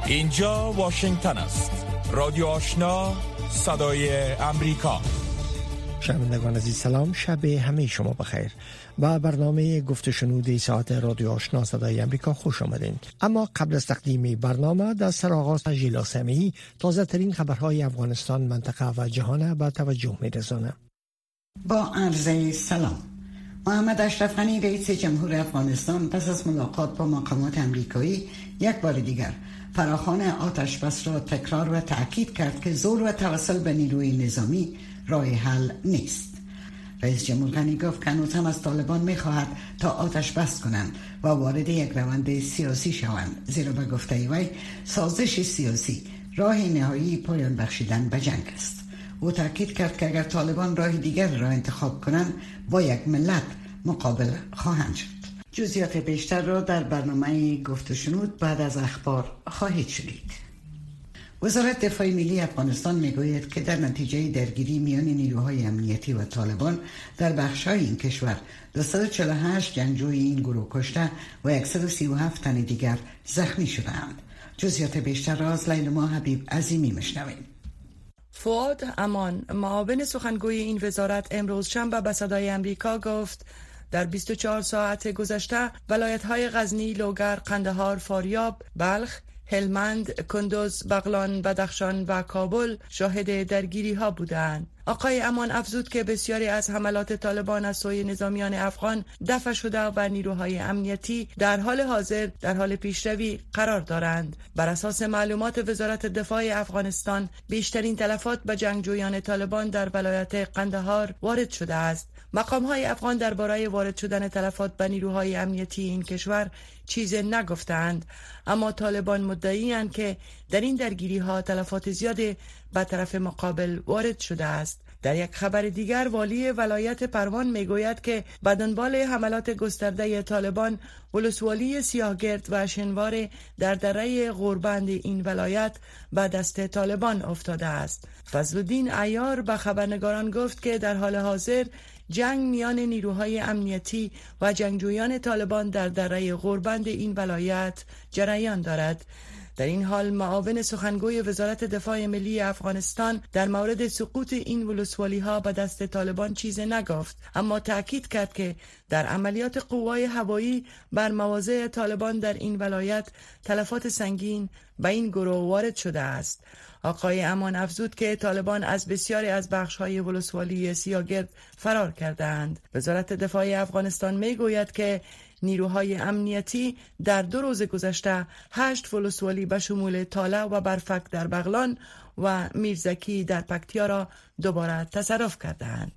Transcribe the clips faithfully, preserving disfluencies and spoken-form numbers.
اینجا واشنگتن است. رادیو آشنا، صدای امریکا. شنوندگان عزیز سلام، شب همه شما بخیر. با برنامه گفت و شنود ساعت رادیو آشنا صدای امریکا خوش آمدین. اما قبل از تقدیم برنامه در سرآغاز ژیلا سمیعی تازه ترین خبرهای افغانستان، منطقه و جهان به توجه می‌رساند. با عرض سلام. محمد اشرف غنی رئیس جمهور افغانستان پس از ملاقات با مقامات امریکایی یک بار دیگر فراخوان آتش بس را تکرار و تأکید کرد که زور و توسل به نیروی نظامی راه حل نیست. رئیس جمهور غنی گفت که هنوز هم از طالبان می‌خواهد تا آتش بس کنند و وارد یک روند سیاسی شوند، زیرا به گفته وی سازش سیاسی راه نهایی پایان بخشیدن به جنگ است. او تاکید کرد که اگر طالبان راه دیگر را انتخاب کنند با یک ملت مقابل خواهند شد. جزئیات بیشتر را در برنامه گفت و شنود بعد از اخبار خواهید شنید. وزارت دفاع ملی افغانستان میگوید که در نتیجه درگیری میان نیروهای امنیتی و طالبان در بخش‌های این کشور دویست و چهل و هشت جنگجوی این گروه کشته و صد و سی و هفت تن دیگر زخمی شدند. جزئیات بیشتر را از لیلما حبیب عظیمی میشنویم. فؤاد امان، معاون سخنگوی این وزارت، امروز شنبه به صدای امریکا گفت در بیست و چهار ساعت گذشته ولایت‌های غزنی، لوگر، قندهار، فاریاب، بلخ، هلمند، کندوز، بغلان، بدخشان و کابل شاهد درگیری ها بودند. آقای امان افزود که بسیاری از حملات طالبان از سوی نظامیان افغان دفع شده و نیروهای امنیتی در حال حاضر در حال پیشروی قرار دارند. بر اساس معلومات وزارت دفاع افغانستان، بیشترین تلفات به جنگجویان طالبان در ولایت قندهار وارد شده است. مقام‌های افغان درباره وارد شدن تلفات به نیروهای امنیتی این کشور چیزی نگفتند، اما طالبان مدعی‌اند که در این درگیری‌ها تلفات زیادی به طرف مقابل وارد شده است. در یک خبر دیگر، والی ولایت پروان میگوید که به دنبال حملات گسترده طالبان، ولسوالی سیاهگرد و شنوار در دره غوربند این ولایت به دست طالبان افتاده است. فضلالدین عیار به خبرنگاران گفت که در حال حاضر جنگ میان نیروهای امنیتی و جنگجویان طالبان در دره غوربند این ولایت جریان دارد. در این حال معاون سخنگوی وزارت دفاع ملی افغانستان در مورد سقوط این ولسوالی ها به دست طالبان چیزی نگفت، اما تأکید کرد که در عملیات قوای هوایی بر مواضع طالبان در این ولایت تلفات سنگین به این گروه وارد شده است. آقای امان افزود که طالبان از بسیاری از بخش‌های ولسوالی سیاهگرد فرار کردند. وزارت دفاع افغانستان میگوید که نیروهای امنیتی در دو روز گذشته هشت ولسوالی به شمول تاله و برفک در بغلان و میرزکی در پکتیا را دوباره تصرف کردند.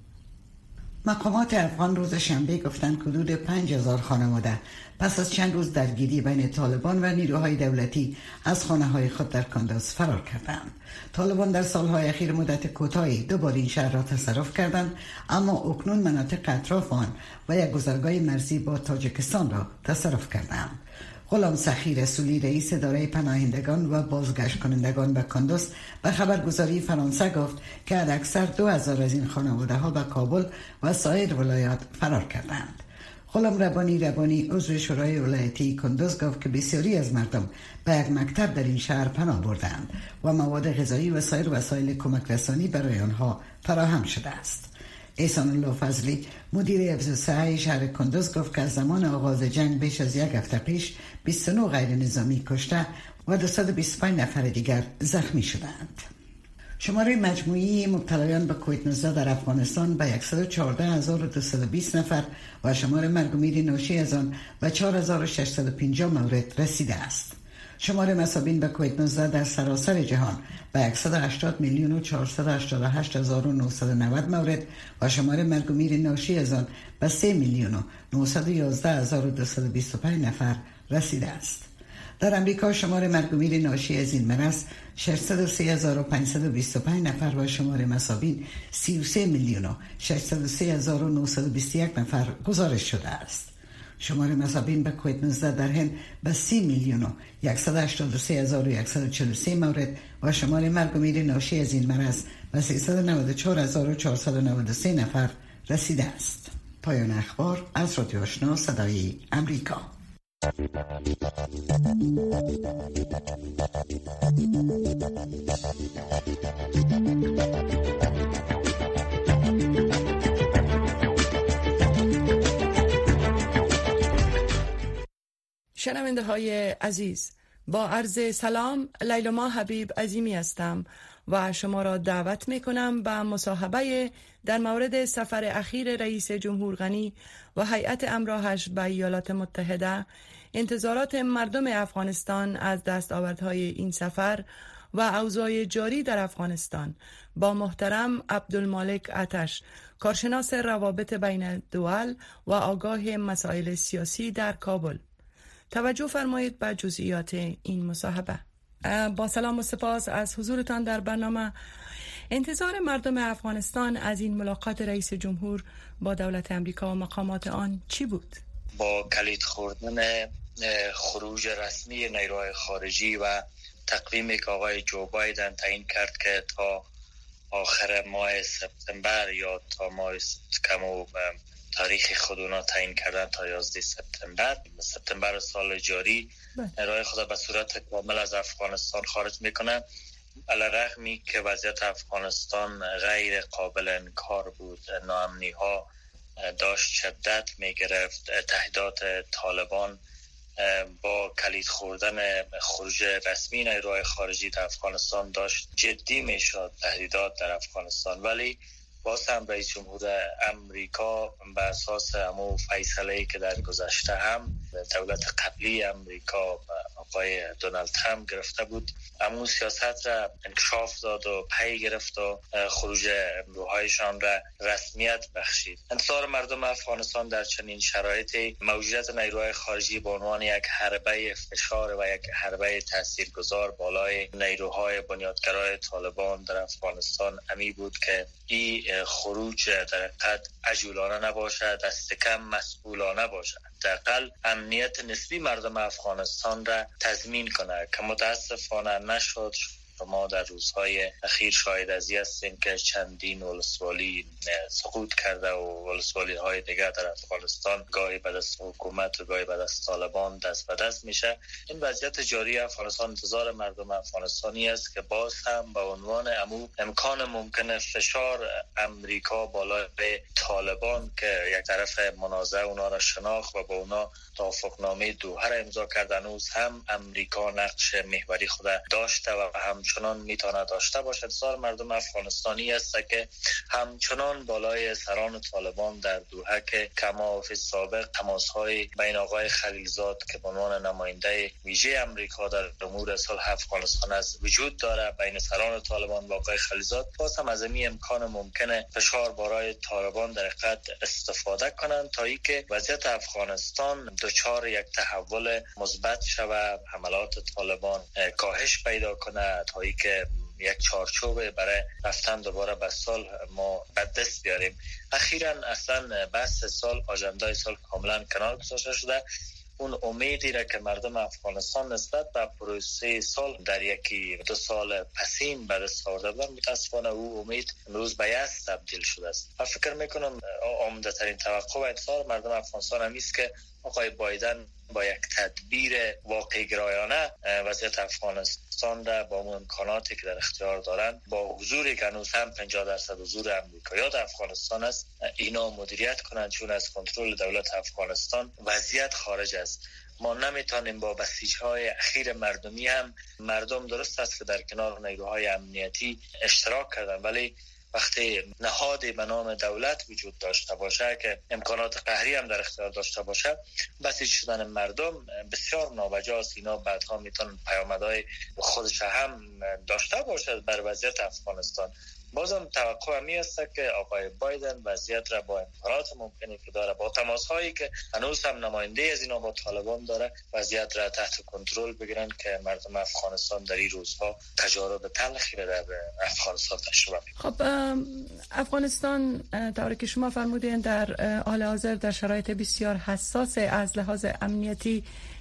مقامات افغان روز شنبه گفتند که حدود پنج هزار خانواده پس از چند روز درگیری بین طالبان و نیروهای دولتی از خانه‌های خود در کندوز فرار کردند. طالبان در سالهای اخیر مدت کوتاهی دوباره این شهر را تصرف کردند، اما اکنون مناطق اطراف آن و یک گذرگاه مرزی با تاجیکستان را تصرف کردند. غلام سخی رسولی، رئیس اداره پناهندگان و بازگشت کنندگان به کندوز، به خبرگزاری فرانسه گفت که حداکثر دو هزار از این خانواده ها به کابل و سایر ولایات فرار کردند. غلام ربانی ربانی عضو شورای ولایتی کندوز گفت که بسیاری از مردم به یک مکتب در این شهر پناه بردند و مواد غذایی و سایر وسایل کمک رسانی برای آنها فراهم شده است. احسان الله فضلی، مدیر حفظ الصحه شهر کندوز، گفت که از زمان آغاز جنگ بیش از یک هفته پیش بیست و نه غیر نظامی کشته و دویست و بیست و پنج نفر دیگر زخمی شدند. شماره مجموعی مبتلایان به کووید نوزده در افغانستان به صد و چهارده هزار و دویست و بیست نفر و شماره مرگ و میر ناشی از آن به چهار هزار و ششصد و پنجاه مورد رسیده است. شمار مصابین به کووید نوزده در سراسر جهان به صد و هشتاد میلیون و چهارصد و هشتاد و هشت هزار و نهصد و نود مورد و شمار مرگ و میر ناشی از آن به سه میلیون و نهصد و یازده هزار و دویست و بیست و پنج نفر رسیده است. در امریکا شمار مرگ و میر ناشی از این مرض ششصد و سه هزار و پانصد و بیست و پنج نفر و شمار مصابین سی و سه میلیون و ششصد و سه هزار و نهصد و بیست و یک نفر گزارش شده است. شمار مصابین به کووید نوزده در هند به سی میلیون و صد و هشتاد و سه هزار و صد و چهل و سه مورد و شمار مرگ و میر ناشی از این مرض به سیصد و نود و چهار هزار و چهارصد و نود و سه نفر رسیده است. پایان اخبار از رادیو آشنا صدای امریکا. شنونده های عزیز، با عرض سلام، لیلما حبیب عظیمی هستم و شما را دعوت می کنم به مصاحبه در مورد سفر اخیر رئیس جمهور غنی و هیئت همراهش به ایالات متحده، انتظارات مردم افغانستان از دستاوردهای این سفر و اوضاع جاری در افغانستان با محترم عبدالمالک آتش، کارشناس روابط بین الدول و آگاه مسائل سیاسی در کابل. توجه فرمایید به جزئیات این مصاحبه. با سلام و سپاس از حضورتان در برنامه. انتظار مردم افغانستان از این ملاقات رئیس جمهور با دولت امریکا و مقامات آن چی بود؟ با کلید خوردن خروج رسمی نیروهای خارجی و تقویمی که آقای جو بایدن تعیین کرد که تا آخر ماه سپتامبر یا تا ماه کمو تاریخ خود اونا تعیین کردن تا یازده سپتامبر سپتامبر سال جاری نیروهای خود به صورت کامل از افغانستان خارج میکنن، علیرغمی که وضعیت افغانستان غیر قابل انکار بود. ناامنی ها داشت شدت میگرفت، تهدیدات طالبان با کلید خوردن خروج رسمی نیروهای خارجی در افغانستان داشت جدی میشد، تهدیدات در افغانستان. ولی باز هم رئیس جمهور امریکا به اساس همون فیصله‌ای که در گذشته هم دولت قبلی امریکا آقای دونالد ترامپ گرفته بود، همون سیاست را انکشاف داد و پی گرفت و خروج روحایشان را رسمیت بخشید. انتظار مردم افغانستان در چنین شرایطی موجودیت نیروهای خارجی به عنوان یک حربه فشار و یک حربه تاثیرگذار بالای نیروهای بنیادگرای طالبان در افغانستان امی بود که این خروج در حقیقت عجولانه نباشد، دست کم مسئولانه باشد، حداقل امنیت نسبی مردم افغانستان را تضمین کنه که متاسفانه نشد. ما در روزهای اخیر شاهد از این هستیم که چندین ولسوالی سقوط کرده و ولسوالی های دیگر در افغانستان گاهی به دست حکومت و گاهی به دست طالبان دست به دست میشه. این وضعیت جاری افغانستان انتظار مردم افغانستانی است که باز هم به عنوان امو امکان ممکنه فشار امریکا بالای طالبان که یک طرف منازعه اونا را شناخت و با اونا توافقنامه دوحه را امضا کردن، هنوز هم امریکا نقش محوری خود داشته و همچنان میتونه داشته باشد. انتظار مردم افغانستانی است که همچنان بالای سران طالبان در دوحه که کما فی سابق تماس‌های بین آقای خلیلزاد که به عنوان نماینده ویژه امریکا در امور صلح افغانستان از وجود داره بین سران طالبان و آقای خلیلزاد، باز هم از این امکان ممکنه فشار برای طالبان در حقیقت استفاده کنند تا اینکه وضعیت افغانستان دچار یک تحول مثبت شود، حملات طالبان کاهش پیدا کنه تا اینکه یک چارچوب برای رفتن دوباره به صلح ما به دست بیاریم. اخیراً اصلا بحث سال آژندای سال کاملا کنار گذاشته شده. اون امیدی را که مردم افغانستان نسبت به پروسه صلح در یکی دو سال پسین به دست آورده بودن، متاسفانه او امید امروز به یأس تبدیل شده است. من فکر میکنم عمده ترین توقع و انتظار مردم افغانستان هم است که آقای بایدن با یک تدبیر واقع گرایانه وضعیت افغانستان را با اون امکاناتی که در اختیار دارند، با حضوری که هنوز هم پنجاه درصد حضور امریکایی در افغانستان است، اینا مدیریت کنند، چون از کنترل دولت افغانستان وضعیت خارج است. ما نمیتونیم با بسیج‌های اخیر مردمی هم، مردم درست است که در کنار نیروهای امنیتی اشتراک کردن، ولی وقتی نهادی به نام دولت وجود داشته باشه که امکانات قهری هم در اختیار داشته باشه، بسیج شدن مردم بسیار نابجاست. اینا بعدها میتونن پیامدهای خودش هم داشته باشه بر وضعیت افغانستان. بازم توقع همی است که آقای بایدن وضعیت را با امکانات ممکنی که داره، با تماس هایی که هنوز هم نماینده از اینا با طالبان داره، وضعیت را تحت کنترل بگیرن که مردم افغانستان در این روزها تجارب تلخی را در افغانستان تجربه کنند. خب افغانستان طوری که شما فرمودین در حال حاضر در شرایط بسیار حساس از لحاظ امنیتی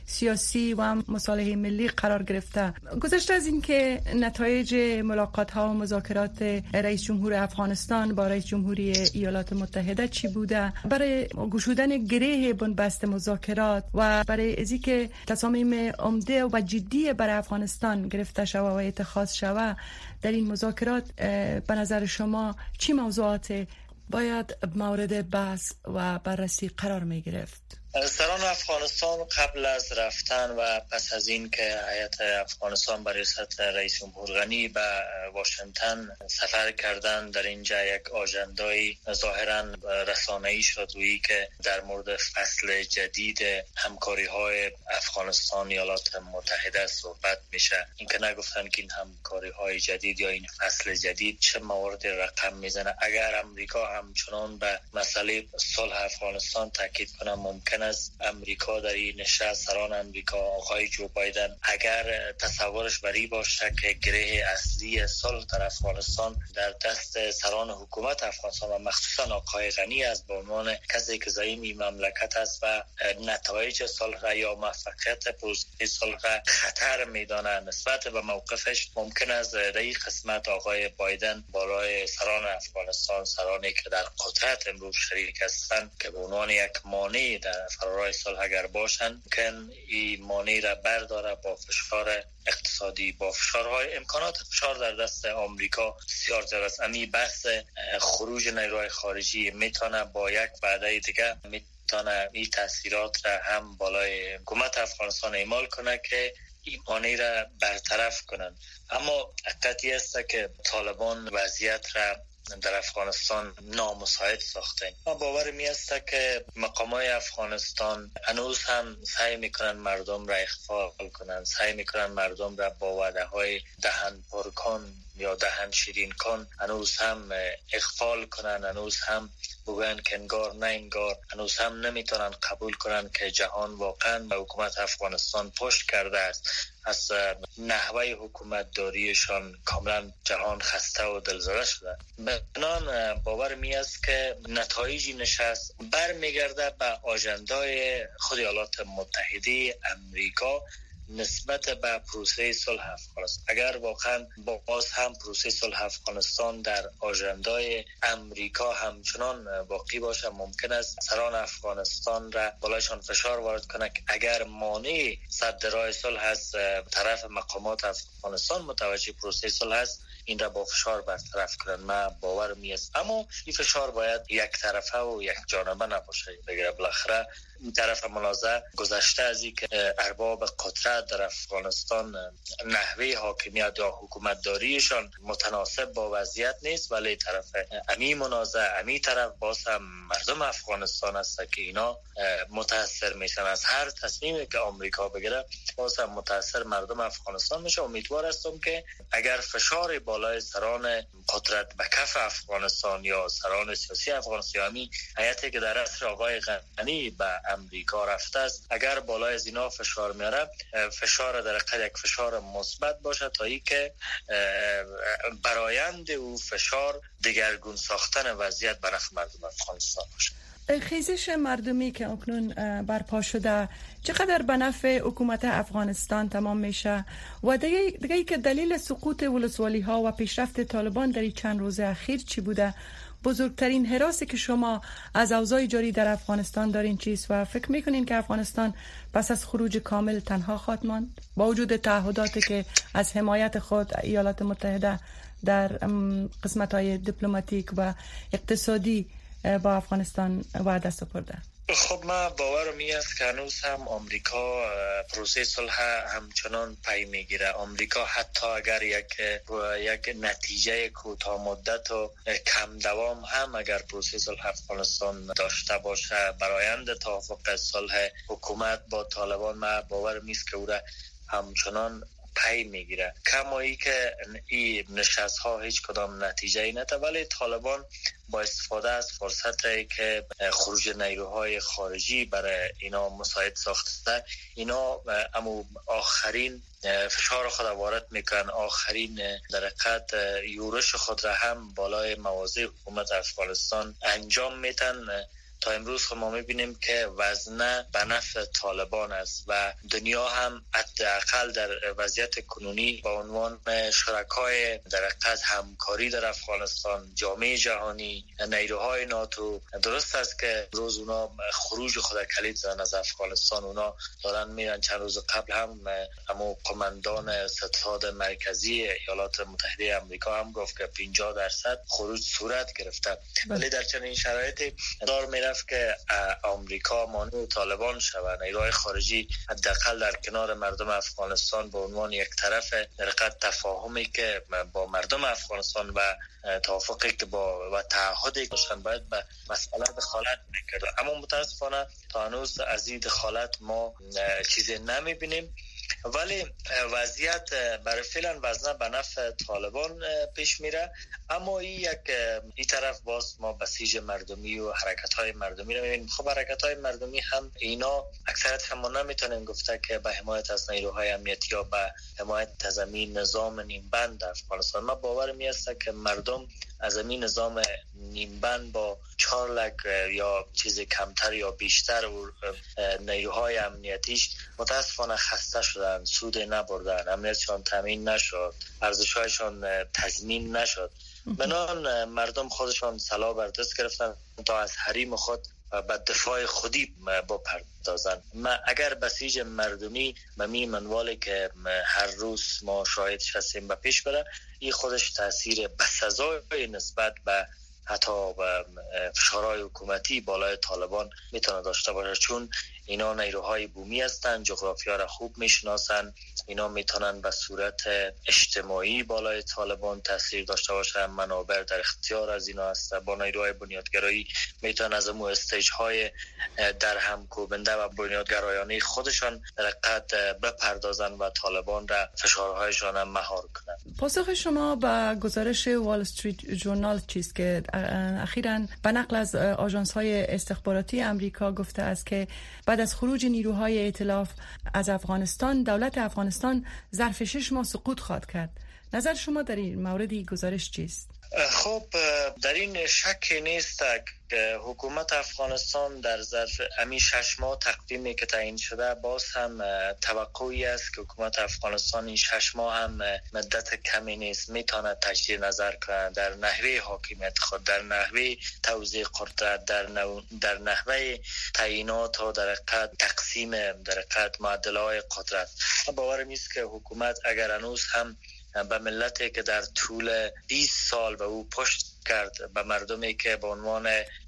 سیاسی و مصالح ملی قرار گرفته. گذشته از اینکه نتایج ملاقات ها و مذاکرات رئیس جمهور افغانستان با رئیس جمهوری ایالات متحده چی بوده، برای گشودن گره بنبست مذاکرات و برای ازی که تصامیم عمده و جدی برای افغانستان گرفته شود و اتخاذ شود در این مذاکرات، به نظر شما چی موضوعات باید مورد بحث و بررسی قرار می گرفت؟ سران افغانستان قبل از رفتن و پس از این که هیئت افغانستان برای رئیس رئیس جمهور غنی به واشنگتن سفر کردن، در اینجا یک آژندای ظاهرا رسانه‌ای شد وی که در مورد فصل جدید همکاری های افغانستان ایالات متحده صحبت میشه. اینکه نگفتن که این همکاری های جدید یا این فصل جدید چه موارد رقم میزنه. اگر امریکا همچنان به مسئله صلح افغانستان تاکید کنه، ممکن از امریکا در این نشست سران امریکا آقای جو بایدن اگر تصورش بری باشه که گره اصلی صلح در افغانستان در دست سران حکومت افغانستان و مخصوصا آقای غنی است به عنوان کسی که زعیم این مملکت است و نتایج صلح یا موفقیت پروسه صلح خطر میدانه نسبت به موقفش، ممکن است در این قسمت آقای بایدن بالای سران افغانستان، سرانی که در قدرت امروز شریک هستند که به عنوان یک مانع در فرارای صلح اگر باشن، ممکن این مانع را برداره با فشار اقتصادی، با فشارهای امکانات فشار در دست آمریکا بسیار زیاد است. امی بحث خروج نیروهای خارجی میتونه با یک وعده دیگه میتونه این تاثیرات را هم بالای حکومت افغانستان اعمال کنه که این مانع را برطرف کنن. اما حقیقتی است که طالبان وضعیت را در افغانستان نامساعد ساخته. ما باور می است که مقامات افغانستان هنوز هم سعی میکنن مردم را اخفال کنن، سعی میکنن مردم را با وعده های دهن پرکن یا دهن شیرین کن هنوز هم اخفال کنن، هنوز هم بگن که انگار نه انگار، هنوز هم نمیتونن قبول کنن که جهان واقعا به حکومت افغانستان پشت کرده است. از نحوه حکومت داریشان کاملا جهان خسته و دلزده شده. بنان باور می است که نتایج نشست برمیگرده به آژندای خود ایالات متحده امریکا نسبت به پروسه صلح افغانستان. اگر واقعا باز هم پروسه صلح افغانستان در آژندای امریکا همچنان باقی باشه، ممکن است سران افغانستان را بالایشان فشار وارد کنه که اگر مانع سد راه صلح از طرف مقامات افغانستان متوجه پروسه صلح است، این را با فشار برطرف کنن. من باور می است، اما این فشار باید یک طرفه و یک جانبه نباشه. بگه بالاخره این طرف منازع گذشته از این که ارباب قدرت در افغانستان نحوه حاکمیت یا حکومت داریشان متناسب با وضعیت نیست، ولی طرف امی منازع امی طرف باز هم مردم افغانستان است که اینا متاثر میشن از هر تصمیمی که آمریکا بگیره. باز هم متاثر مردم افغانستان میشه. امیدوار هستم که اگر فشار بالای سران قدرت به کف افغانستان یا سران سیاسی افغانستان، یعنی هیئتی که در اثر آقای غنی به امریکا رفته است، اگر بالای از اینا فشار میاره، فشار در حقیقت یک فشار مثبت باشه تا ای که برآیند او فشار دگرگون ساختن وضعیت به نفع مردم افغانستان باشه. خیزش مردمی که اکنون برپا شده چقدر به نفع حکومت افغانستان تمام میشه و دیگه, دیگه که دلیل سقوط ولسوالی ها و پیشرفت طالبان در این چند روز اخیر چی بوده؟ بزرگترین هراسی که شما از اوضاع جاری در افغانستان دارین چیست و فکر میکنین که افغانستان پس از خروج کامل تنها خواهد ماند با وجود تعهداتی که از حمایت خود ایالات متحده در قسمت‌های دیپلماتیک و اقتصادی با افغانستان وعده سپرده؟ خب من باورم این است که هنوز هم آمریکا پروسه صلح همچنان پی میگیره. آمریکا حتی اگر یک یک نتیجه کوتاه مدت و کم دوام هم اگر پروسه صلح افغانستان داشته باشه برآیند توافق صلح حکومت با طالبان، من باورم است که او را همچنان پی میگیره. کمایی که این نشست ها هیچ کدام نتیجه ای نده، ولی طالبان با استفاده از فرصتی که خروج نیروهای خارجی برای اینا مساعد ساخته، اینا امو آخرین فشار خود وارد میکنن، آخرین در حقیقت یورش خود را هم بالای مواضع حکومت افغانستان انجام میتن تا امروز ما میبینیم که وزنه به نفع طالبان است و دنیا هم حداقل در وضعیت کنونی با عنوان شرکای در حقیقت همکاری در افغانستان، جامعه جهانی، نیروهای ناتو، درست است که روز اونا خروج خود کلید زدن از افغانستان. اونا دارن میرن. چند روز قبل هم همون قماندان ستاد مرکزی ایالات متحده آمریکا هم گفت که پنجاه درصد خروج صورت گرفته. ولی در چنین شرایطی دار میرفت که آمریکا مانع طالبان شود. نیروهای خارجی حداقل در کنار مردم افغانستان به عنوان یک طرف در حقیقت تفاهمی که با مردم افغانستان و توافقی که با و تعهدی داشتن باید به مسئله دخالت میکرد. اما متاسفانه تا هنوز از این دخالت ما چیزی نمیبینیم. ولی وضعیت برای فعلا وزنه به نفع طالبان پیش میره. اما این یک این طرف باز ما بسیج مردمی و حرکت های مردمی رو میبینیم. خب حرکت های مردمی هم اینا اکثرت هم نمیتونن گفته که به حمایت از نیروهای امنیتی یا به حمایت از این نظام نیمبند افغانستان. ما باور میسته که مردم از این نظام نیمبند با چهار لک یا چیز کمتر یا بیشتر و نیروهای امنیتیش متاسفانه خسته شدن، سود نبردن، امنیتشان تامین نشد، ارزش‌هایشان تضمین نشد. بنان مردم خودشان سلاح بر دست گرفتن تا از حریم خود به دفاع خودی بپردازن. ما اگر بسیج مردمی به می منوالی که هر روز ما شاهدش هستیم به پیش بره، این خودش تاثیر بسزای نسبت به حتی به فشارهای حکومتی بالای طالبان میتونه داشته باشه، چون اینا نیروهای بومی هستن، جغرافیا را خوب میشناسن. اینا میتونن به صورت اجتماعی بالای طالبان تاثیر داشته باشن. منابع در اختیار از اینا هست. با نیروهای بنیادگرایی میتونن از امو استیج های در هم کوبنده و بنیادگرایانه خودشان در حقیقت بپردازن و طالبان را فشارهایشان هم مهار کنن. پاسخ شما به گزارش وال استریت ژورنال چیست که اخیراً به نقل از آژانس های استخباراتی امریکا گفته است که بعد از خروج نیروهای ائتلاف از افغانستان، دولت افغانستان ظرف شش ماه سقوط خواهد کرد. نظر شما در این مورد گزارش چیست؟ خب در این شک نیست که حکومت افغانستان در ظرف همین شش ماه تقویمی که تعیین شده، باز هم توقعی است که حکومت افغانستان این شش ماه هم مدت کمی نیست، میتونه تجدید نظر کنه در نحوه حاکمیت خود، در نحوه توزیع قدرت، در نو... در نحوه تعیینات و در حقیقت تقسیم در حقیقت معادله‌های قدرت. باورم است که حکومت اگر هنوز هم به ملتی که در طول بیست سال به او پشت کرد، به مردمی که به عنوان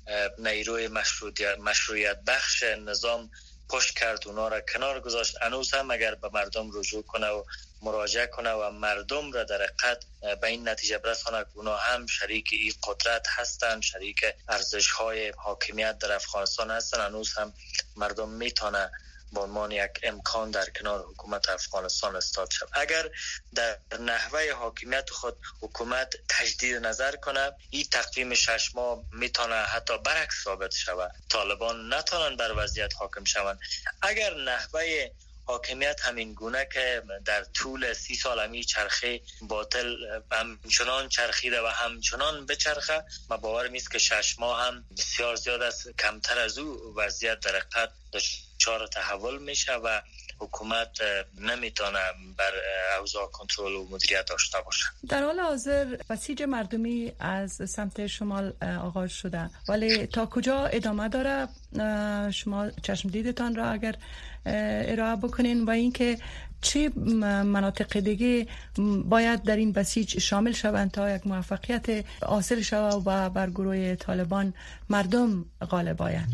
نیروی مشروعیت, مشروعیت بخش نظام پشت کرد، اونا را کنار گذاشت، هنوز هم اگر به مردم رجوع کنه و مراجعه کنه و مردم را در حقیقت به این نتیجه برسانه که اونا هم شریک این قدرت هستند، شریک ارزش‌های حاکمیت در افغانستان هستند، هنوز هم مردم میتونه به عنوان یک امکان در کنار حکومت افغانستان استاد شد. اگر در نحوه حاکمیت خود حکومت تجدید نظر کنه، این تقویم شش ماه میتونه حتی برعکس ثابت شود، طالبان نتونن بر وضعیت حاکم شوند. اگر نحوه حاکمیت همین گونه که در طول سی سال همی چرخه باطل همچنان چرخیده و همچنان بچرخه، ما باور میست که شش ماه هم بسیار زیاد است، کمتر از او وضعیت در حقیقت دچار تحول میشه و حکومت نمیتونه بر اوضاع کنترل و مدیریت داشته باشه. در حال حاضر بسیج مردمی از سمت شمال آغاز شده، ولی تا کجا ادامه داره؟ شما چشم دیدتان را اگر ارائه بکنین و اینکه چه مناطق دیگه باید در این بسیج شامل شوند تا یک موفقیت حاصل شود و بر گروه طالبان مردم غالب آیند؟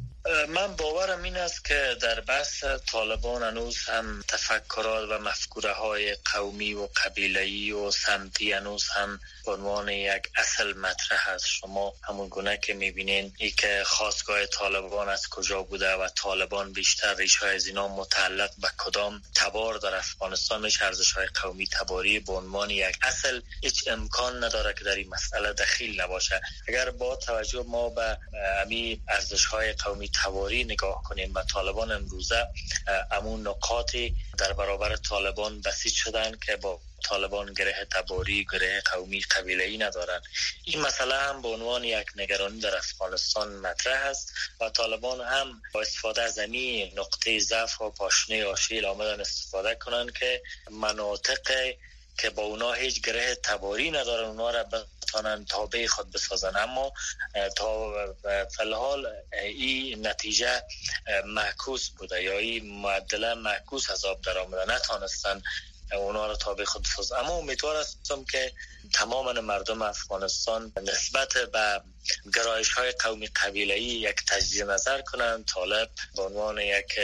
من باورم این است که در بحث طالبان هنوز هم تفکرات و مفکوره های قومی و قبیله‌ای و سمتی هنوز هم به عنوان یک اصل مطرح است. شما همون گونه که میبینین ای که خاستگاه طالبان از کجا بوده و طالبان بیشتر ریشه‌های از اینا متعلق به کدام تبار در افغانستان میشه، ارزش‌های قومی تباری به عنوان یک اصل هیچ امکان نداره که در این مسئله دخیل نباشه. اگر با توجه ما به همین ارزش‌های قومی کمی تباری نگاه کنیم و طالبان امروزه امون نقاطی در برابر طالبان بسیج شدن که با طالبان گره تباری، گره قومی، قبیله‌ای ندارند. این مسئله هم به عنوان یک نگرانی در افغانستان مطرح است و طالبان هم با استفاده از این نقطه ضعف و پاشنه آشیل آمدن استفاده کنند که مناطق که با اونا هیچ گره تباری ندارن اونا را بتانن تابع خود بسازن. اما تا فلحال این نتیجه معکوس بوده یا این معدله معکوس از آب در آمده، نتانستن اونا را تابع خود بسازن. اما امیدوار هستم که تمام مردم افغانستان نسبت به گرایش های قومی قبیله‌ای یک تجدید نظر کنند. طالب به عنوان یک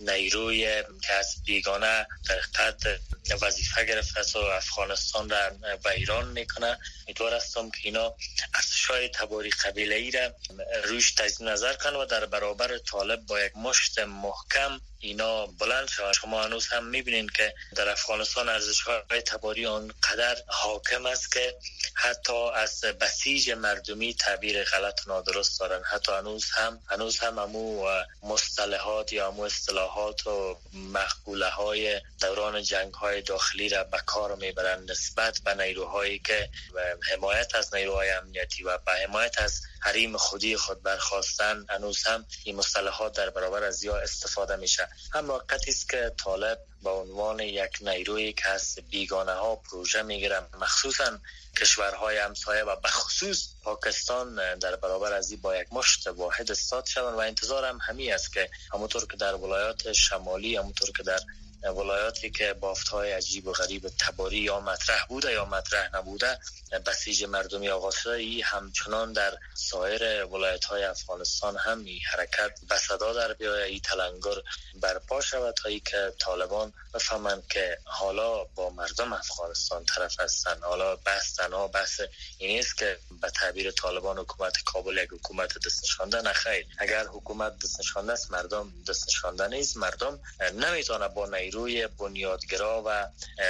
نیروی که از بیگانه در قد وظیفه گرفته و افغانستان را ویران میکنه، امیدوار هستم که اینا ارزش‌های تباری قبیله‌ای را روش تجدید نظر کنند و در برابر طالب با یک مشت محکم اینا بلند شوند. شما هنوز هم میبینید که در افغانستان ارزش‌های تباری آنقدر حاکم است که حتی از بسیج مردمی تعبیر غلط و نادرست دارن. حتی هنوز هم هنوز هم همو مصطلحات یا همو اصطلاحات و مقوله های دوران جنگ های داخلی را به کار میبرن نسبت به نیروهایی که حمایت از نیروهای امنیتی و به حمایت از حریم خودی خود برخواستن. هنوز هم این مصطلحات در برابر از یا استفاده میشه. هم واقعیت است که طالب به عنوان یک نیرویی که از بیگانه ها پروژه میگیره، مخصوصا کشورهای همسایه و به خصوص پاکستان در برابر از این با یک مشت واحد استاد شوند و انتظارم همین است که همونطور که در ولایات شمالی، همونطور که در ولایاتی که بافت‌های عجیب و غریب تباری یا مطرح بوده یا مطرح نبوده بسیج مردمی آغاز شده، ای همچنان در سایر ولایت‌های افغانستان هم این حرکت به صدا در بیاید، این تلنگر برپا شود تا ای که طالبان بفهمند که حالا با مردم افغانستان طرف هستند. حالا بحث تنها بحث این است که به تعبیر طالبان حکومت کابل یک حکومت دست نشانده، نه خیر. اگر حکومت دست نشانده است، مردم دست نشانده نیست. مردم نمیتونه با روی بنیادگرا و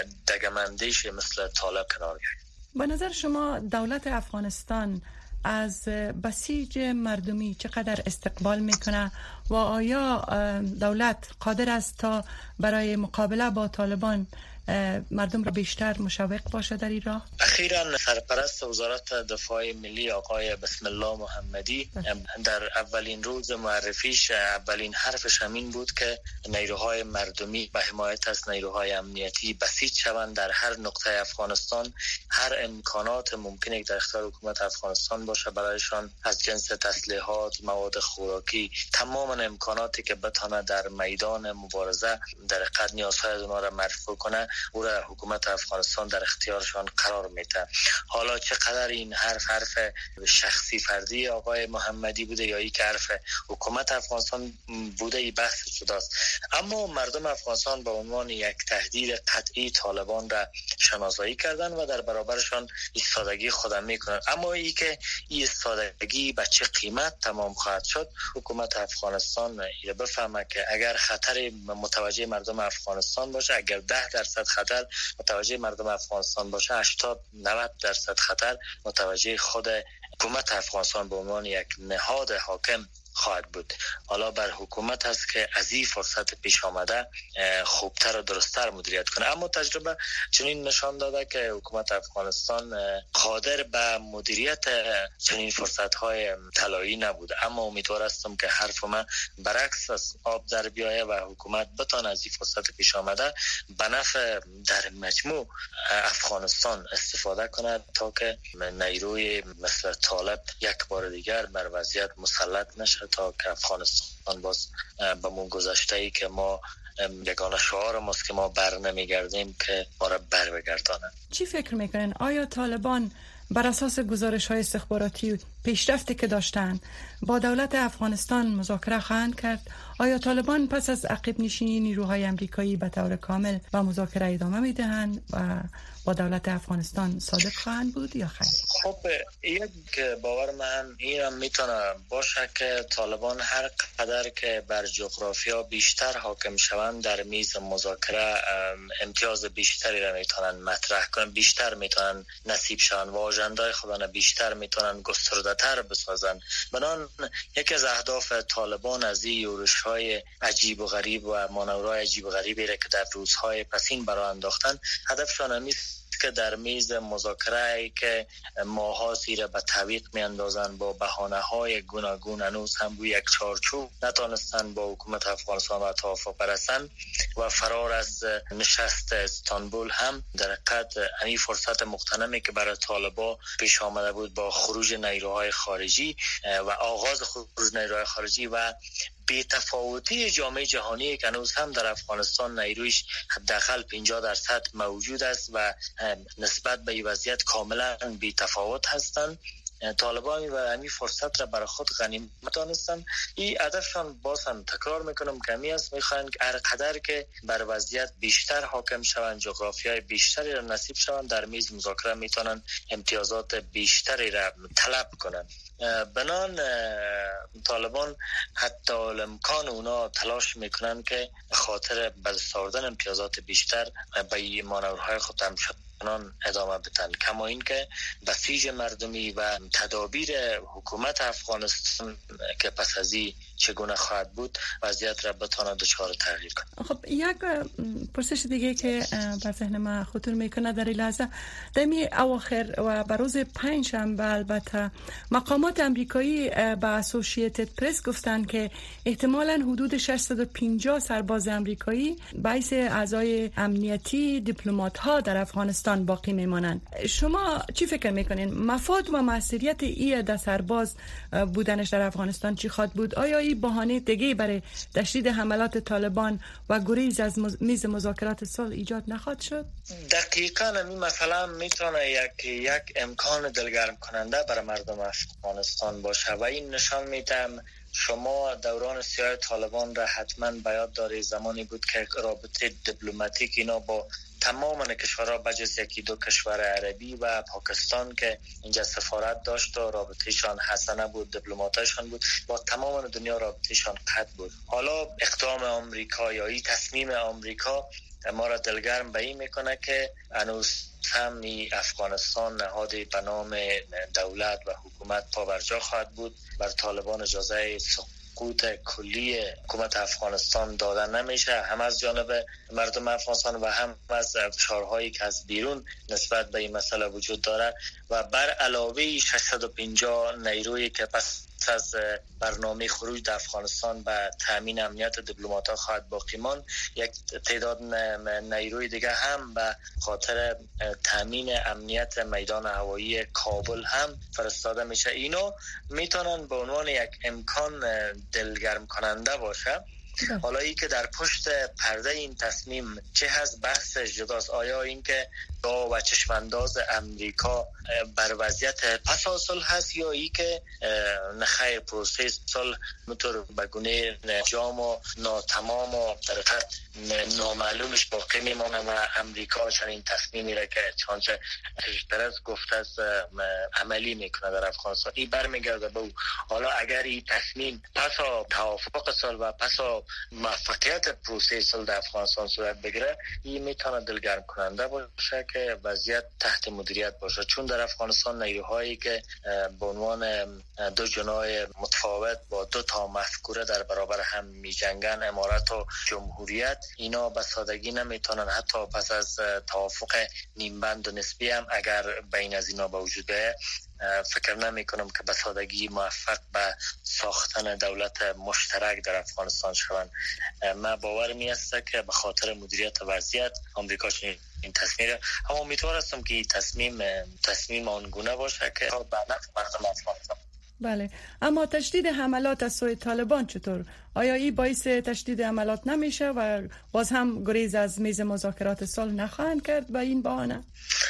دگمندیش مثل طالب کنار گرد. به نظر شما دولت افغانستان از بسیج مردمی چقدر استقبال میکنه و آیا دولت قادر است تا برای مقابله با طالبان مردم را بیشتر مشوق باشه در این راه؟ اخیراً سرپرست وزارت دفاع ملی آقای بسم الله محمدی در اولین روز معرفیش اولین حرفش همین بود که نیروهای مردمی به حمایت از نیروهای امنیتی بسیج شوند در هر نقطه افغانستان. هر امکانات ممکنه که در اختیار حکومت افغانستان باشه برایشان از جنس تسلیحات، مواد خوراکی، تمام امکاناتی که بتونه در میدان مبارزه در قد نیازهای اونها را مرفوع کنه او را حکومت افغانستان در اختیارشان قرار میده. حالا چقدر این حرف حرف شخصی فردی آقای محمدی بوده یا یک حرف حکومت افغانستان بوده، این بحث شده است. اما مردم افغانستان به عنوان یک تهدید قطعی طالبان را شناسایی کردن و در برابرشان ایستادگی خودم میکنن. اما ای که این ایستادگی به چه قیمت تمام خواهد شد، حکومت افغانستان بفهمه که اگر خطر متوجه مردم افغانستان باشه، اگر ده درصد خطر متوجه مردم افغانستان باشه، هشتاد نود درصد خطر متوجه خود حکومت افغانستان به عنوان یک نهاد حاکم خواهد بود. حالا بر حکومت هست که از این فرصت پیش آمده خوبتر و درستتر مدیریت کنه. اما تجربه چنین نشان داده که حکومت افغانستان قادر به مدیریت چنین فرصت‌های طلایی نبوده. اما امیدوار هستم که حرف من برعکس از آب در بیایه و حکومت بتونه از این فرصت پیش آمده به نفع در مجموع افغانستان استفاده کنه تا که نیروی مثل طالب یک بار دیگر بر وضعیت مسلط نشه، تا که افغانستان باز به مون گذشته ای که ما یگانه شعار ماست که ما بر نمیگردیم که ما را بر بگردانه. چی فکر میکنن؟ آیا طالبان بر اساس گزارش های استخباراتی پیشرفتی که داشتن با دولت افغانستان مذاکره خواهند کرد؟ آیا طالبان پس از عقب نشینی نیروهای امریکایی به طور کامل با مذاکره ادامه میدهند و با دولت افغانستان صادق خواهند بود یا خیر؟ خب یک باور من این هم میتونه باشه که طالبان هر قدر که بر جغرافیا بیشتر حاکم شوند در میز مذاکره امتیاز بیشتری را میتونن مطرح کنن، بیشتر میتونن نصیب شوند. واژه آیندهای خودان بیشتر میتونن گسترده تر بسازن. بنان یکی از اهداف طالبان از این یورش‌های عجیب و غریب و مانورهای عجیب و غریبی را که در روزهای پسین برای انداختن، هدفشان همیست که در میز مذاکره که ماها زیر به تعویق می اندازن با بهانه های گوناگون هنوز هم روی یک چارچوب نتانستن با حکومت افغانستان و توافق برسن و فرار از نشست استانبول هم در حقیقت این فرصت مغتنمی که برای طالبان پیش آمده بود با خروج نیروهای خارجی و آغاز خروج نیروهای خارجی و بی‌تفاوتی جامعه جهانی که هنوز هم در افغانستان نیرویش حداقل پنجاه درصد موجود است و نسبت به این وضعیت کاملا بی‌تفاوت هستند. طالبان و همین فرصت را برای خود غنیمت دانستن. این هدفشان باز هم تکرار میکنم کمی است، میخواین هر قدر که بر وضعیت بیشتر حاکم شوند، جغرافیای بیشتری را نصیب شوند، در میز مذاکره میتونن امتیازات بیشتری را طلب کنند. بنان طالبان حتی الامکان اونا تلاش میکنن که خاطر به دست آوردن امتیازات بیشتر به این مانورهای خود هم ادامه بدن، کما این که بسیج مردمی و تدابیر حکومت افغانستان که پس از این چگونه خواهد بود وضعیت را بتواند دچار تغییر کنه. خب یک پرسش دیگه که بر ذهن ما خطور میکنه در این لحظه، در می اواخر و بروز پنج شنبه البته مقامات امریکایی به اسوسییتد پرس گفتن که احتمالاً حدود ششصد و پنجاه سرباز امریکایی باعث اعضای امنیتی دیپلمات ها در افغانستان باقی میمانند. شما چی فکر میکنین؟ مفاد و مسئولیت این ده سرباز بودنش در افغانستان چی خواهد بود؟ آیا این بهانه دیگه برای تشدید حملات طالبان و گریز از میز مذاکرات صلح ایجاد نخواهد شد؟ دقیقاً این مثلا میتونه یک یک امکان دلگرم کننده برای مردم افغانستان باشه و این نشان میده شما دوران سیاه طالبان را حتما به یاد داری، زمانی بود که رابطه دیپلماتیک اینا با تمام کشورها بجز یکی دو کشور عربی و پاکستان که اینجا سفارت داشت و رابطهشان حسنه بود، دیپلماتشان بود، با تمام دنیا رابطهشان قطع بود. حالا اقدام آمریکا یا این تصمیم آمریکا ما را دلگرم به این میکنه که هنوز هم افغانستان نهادی به نام دولت و حکومت پابرجا خواهد بود. بر طالبان اجازه سقوط کلی حکومت افغانستان دادن نمیشه، هم از جانب مردم افغانستان و هم از فشارهایی که از بیرون نسبت به این مسئله وجود داره و بر علاوه ششصد و پنجاه نیرویی که پس از برنامه خروج در افغانستان به تامین امنیت دیپلمات‌ها خواهد باقی ماند، یک تعداد نیروی دیگه هم به خاطر تامین امنیت میدان هوایی کابل هم فرستاده میشه. اینو میتونن به عنوان یک امکان دلگرم کننده باشه. حالا ای که در پشت پرده این تصمیم چه هست بحث جداست. آیا این که با و چشمانداز امریکا بر وضعیت پس از صلح هست یا ای که نخیر پروسه صلح مطور بگونه جام و ناتمام و در حقیقت نامعلومش باقی میمونه و امریکا چنین تصمیمی را که چانچه پرس گفته است عملی میکنه در افغانستان. این برمیگرده به او. حالا اگر این تصمیم پس از توافق صلح و پس از موفقیت پروسه صلح در افغانستان صورت بگیره، این میتونه دلگرم کننده باشه که وضعیت تحت مدیریت باشه، چون در افغانستان نیروهایی که به عنوان دو جناح متفاوت با دو تا مفکوره در برابر هم میجنگن، امارت و جمهوریت، اینا به سادگی نمیتونن حتی پس از توافق نیمبند و نسبی هم اگر بین از اینا به وجود بیاید، فکر نمی کنم که به سادگی موفق به ساختن دولت مشترک در افغانستان شوند. من باور می است که به خاطر مدیریت وضعیت آمریکا این تصمیم را، اما امیدوار هستم که این تصمیم تصمیم آنگونه باشه که به نفع مردم افغانستان. بله، اما تشدید حملات از سوی طالبان چطور؟ آیا این باعث تشدید حملات نمیشه و باز هم گریز از میز مذاکرات صلح نخواهند کرد با این بهانه؟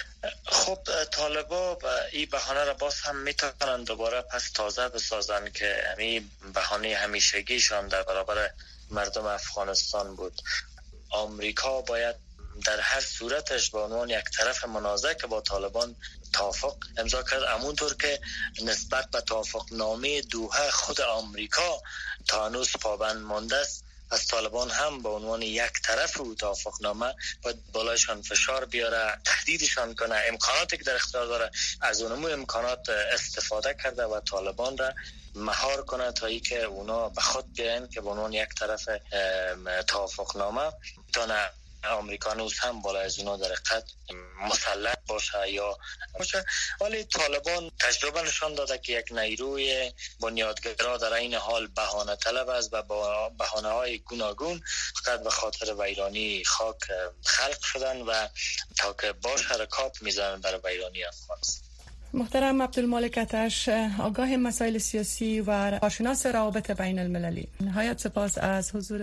خب طالبان این بهانه را باز هم میتونن دوباره پس تازه بسازن که همین بهانه همیشگیشان در برابر مردم افغانستان بود. آمریکا باید در هر صورتش به عنوان یک طرف منازعه که با طالبان توافق امضا کرد، همونطور که نسبت به توافق نامه دوحه خود آمریکا تا هنوز پابند مانده است، از طالبان هم به عنوان یک طرف او توافقنامه باید بالایشان فشار بیاره، تهدیدشان کنه، امکاناتی که در اختیار داره از اونمو امکانات استفاده کرده و طالبان را مهار کنه تا ای که اونا به خود بیاین که به عنوان یک طرف توافقنامه تانه آمریکانوس هم بالا از اونا در حقیقت مسلط باشه یا باشه. ولی طالبان تجربه نشان داده که یک نیروی بنیادگرا در این حال بهانه طلب است و با بهانه های گوناگون فقط به خاطر ویرانی خاک خلق شدن و تا که باش حرکات میزنن برای ویرانی افغانستان. محترم عبدالمالک اتش، آگاه مسائل سیاسی و کارشناس روابط بین المللی، نهایت سپاس از حضور